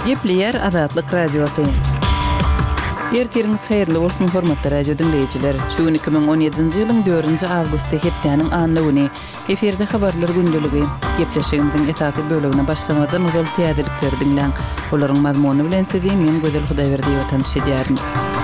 Gepleyer Azatlyk Radiosu. Ertiriniz hayırlı olsun hormatly radio dinleyijiler. Şu 2017-nji ýylyň 4-nji awgustda hepdeniň anlygyny eferde habarlar gündüligi gepleşigimiziň etapy bölegine başlamadan ol täzelikleri dinleň. Olaryň mazmuny bilen sizi men Gözel Hudaýberdi tanış edýärim.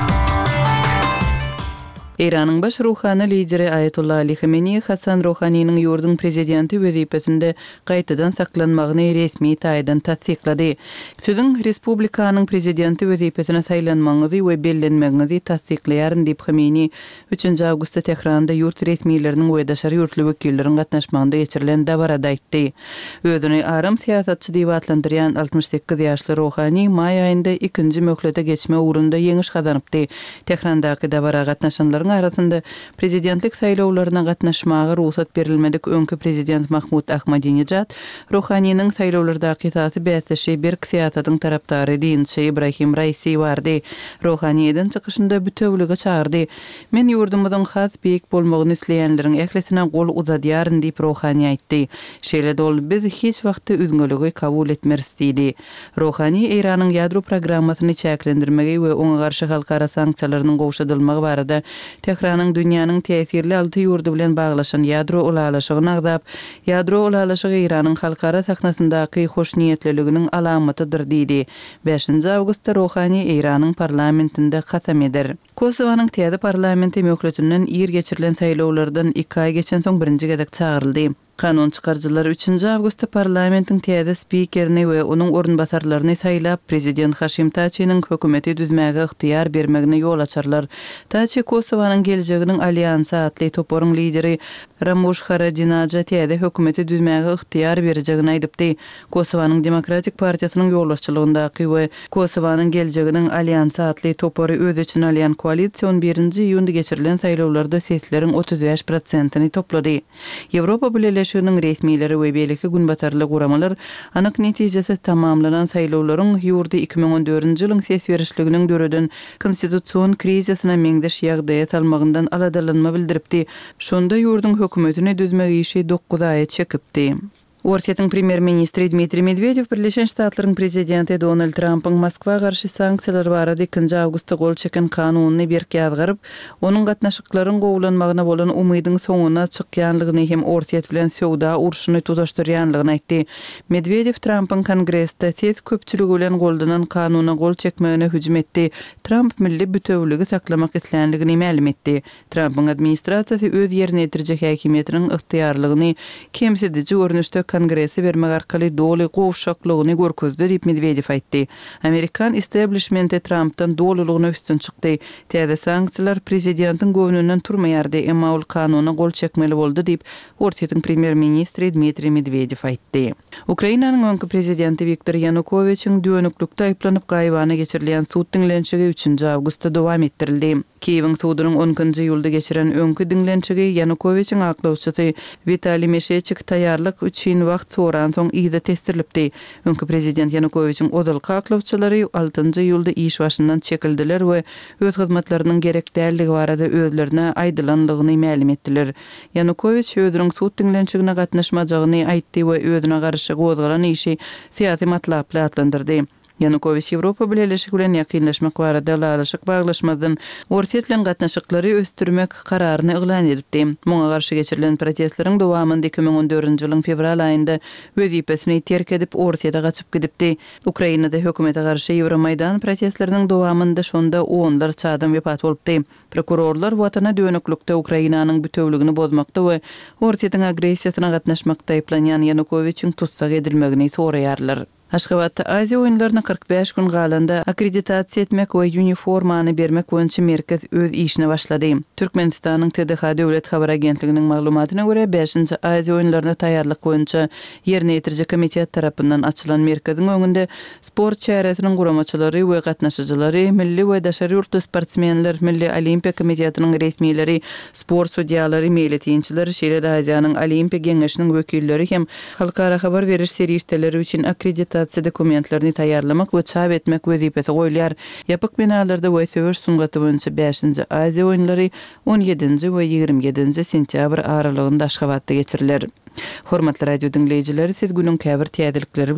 İran'ın baş ruhani lideri Ayetullah Ali Khamenei Hasan Rouhani'nin yurdun prezidenti wezipesinde gaýtadan saklanmagyny resmi taýdan tasdiklady. Sizin respublikanın prezidenti wezipesine saýlanmaňyzy we bellenmeňizi tasdikleýäryn diýip Khamenei 3 awgustda Tehranda yurt resmileriniň we daşary ýurtly wekilleriň gatnaşmagynda geçirilen dabarada aýtdy. Özüni arym siýasatçy diýip adlandyrýan 68 ýaşly Rouhani may aýynda 2-nji möhlete geçme ugrunda ýeňiş gazanypdy. Tehrandaky dabara gatnaşanlaryň arasında prezidentlik saýlawlaryna gatnaşmagy ruhsat berilmedik öňkü prezident Mahmud Ahmadinejad Rouhani'nin saýlawlardaky ýaty bätleşi bir siýasatyň tarapdary diýinçe Ibrahim Raisi bardy. Rouhani'den çykyşynda bütewlige çağırdy. Men ýurdumyzyň has beýik bolmagyny isleýänleriň ählesine gol uzadýaryn diýip Rouhani aýtdy. Şeýle dol biz hiç wagtda üzgünligi kabul etmeris diýdi. Rouhani Iranyň ýadro programmasyny çäklendirmegi we oňa garşy halkara sanksiýalarynyň gowşadylmagy barada Tehranyň dünýäniň täsirli alty ýurdu bilen baglaşan ýadro ulalaşygyny agdap, ýadro ulalaşygy Iranyň halkara sahnasyndaky hoşniýetliliginiň alamatydyr diýdi. 5-nji awgustda Rouhani Iranyň parlamentinde kasam eder. Kosowanyň täze parlamenti möhletiniň ýer geçirilen saýlawlardan 2 ay geçen soň birinji gezek çağıryldy. Kanun çıkarjylar 3 awgustda parlamentiň täze spikerini we onuň orunbasarlaryny saýlap prezident Haşim Taçynyň hökümeti düzmäge yktyýar bermegine ýol açarlar. Taçy Kosowanyň geljeginiň alliansy atly toporyň lideri Ramush Haradinaja täze hökümeti düzmäge yktyýar berjegini aýdypdy. Kosowanyň Demokratik partiýasynyň ýolbaşçylygyndaky we Kosowanyň geljeginiň alliansy atly topory öz üçin alýan koalisiýon 1-nji ýylda geçirilen saýlawlarda sesleriň 35%-ni toplady. Ýewropa Birleşiginiň resmileri we beýleki günbatarly guramalar anyk netijesi tamamlanan saýlawlaryň ýurdu 2014-nji ýylyň ses berişliginiň döredin konstitusiýon krizisyna meňdeş ýagdaýa salmagyndan aladalanma bildiripdi. Şonda ýurdun hökümetini düzmek işi 9 aý çekipdi. Orsiýetiň premier-ministri Dmitri Medvedev Birleşen Ştatlaryň prezidenti Donald Trump'yň Moskwa garşy sanksiýalar barada 2 awgustda gol çeken kanunyny berk ýazgyryp, onuň gatnaşyklaryň gowulanmagyna bolan umydyň soňuna çykýanlygyny hem Orsiýet bilen söwda urşuny tutaşdyrýanlygyny aýtdy. Medvedev Trump'yň Kongresde ses köpçüligi bilen goldanan kanuny gol çekmegine hüjüm etdi. Trump milli bütewligi saklamak isleýänligini ma'lum etdi. Trump'yň administrasiýasy öz ýerine ýetirjek häkimetiniň yktyýarlygyny kemsedici görnüşde Kongresi vermek arkaly doly gowşaklygyny görkezdi diýip Medvedev aýtdy. Amerikan establishmenti Trump'dan dolulugyna üstün çykdy. Täze sanksiýalar prezidentiň göwnünden turmaýardy, emma ol kanuny gol çekmeli boldy diýip Orsiýetiň premier-ministri Dmitri Medvedev aýtdy. Ukrainanyň öňkü prezidenti Viktor Yanukovyçyň dönüklükde aýplanyp gaýbana geçirilen suд diňlenşigi 3 awgustda dowam etdirildi. Kiýewiň sudynyň 10-njy ýylda geçiren öňkü diňlenşigi Yanukovyçyň aklawçysy Vitaliy Meshchik taýýarlyk üçin wagt soran soň ýyda testirlipdi. Öňkü prezident Yanukovyçyň odalky aklawçylary 6-njy ýylda iş başyndan çekildiler we öz hyzmatlarynyň gerekdälligi barada özlerine aýdylanlygyny ma'lum etdiler. Yanukovyç özüniň suд diňlenşigine gatnaşmajagyny aýtdy we özüne garşy gozgalan işi siýasy matlaply adlandyrdy. Yanukovyç Ýewropa Birleşigi bilen ýakynlaşmak barada ulaşyk baglaşmadan Orsiýet bilen gatnaşyklary östürmek kararyny eglan edipdi. Muňa garşy geçirilen protestleriň dowamynda 2014-nji ýylyň fevral aýynda wezipesini terk edip Orsiýada gaçyp gidipdi. Ukrainada hökümete garşy Ýewromaýdan protestleriniň dowamynda şonda onlar çadan wepat bolupdy. Prokurorlar watana dönüklükde Ukrainanyň bütewligini bozmakda we Orsiýetiň agresiýasyna gatnaşmakda aýplanýan Yanukovyçyň tutsak edilmegini soraýarlar. Aşgabatda Aziya oýunlaryna 45 gün galanda akkreditasiýa etmek we uniformany bermek boýunça merkez öz işine başlady. Türkmenistanyň TDH döwlet habar agentliginiň maglumatyna görä 5-nji Aziya oýunlaryna taýýarlyk boýunça ýerine ýetirjek komitet tarapyndan açylan merkeziň öňünde sport çäresiniň guramaçylary we gatnaşyjylary, milli we daşary ýurtly sportsmenler, Milli Olimpiya Komitetining resmiýleri, sport sudiýalary, meýletçiler, şeýle Aziýanyň Olimpiya Geňeşiniň wekilleri hem halkara habar beriş serýişdeleri üçin akkreditasiýa dokumentlerini taýýarlamak we çap etmek wezipesi goýulýar. Ýapyk binalarda we söwüş sungaty boýunça 5-nji Aziya oýunlary 17-nji we 27-nji sentýabr aralygynda Aşgabatda geçiriler. Hormatly radio dinleyijileri, siz günüň käbir täzelikleri